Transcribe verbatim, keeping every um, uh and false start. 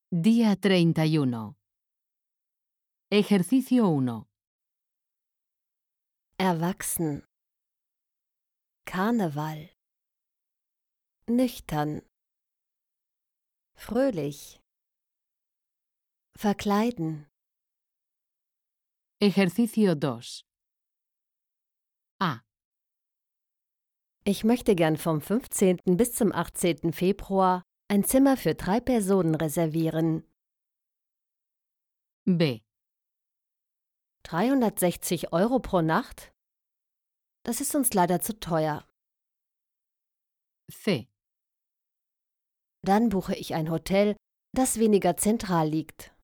Día treinta y uno. Ejercicio uno. Erwachsen. Karneval. Nüchtern. Fröhlich. Verkleiden. Ejercicio dos. A. Ich möchte gern vom fünfzehnten bis zum achtzehnten Februar ein Zimmer für drei Personen reservieren. B. dreihundertsechzig Euro pro Nacht? Das ist uns leider zu teuer. C. Dann buche ich ein Hotel, das weniger zentral liegt.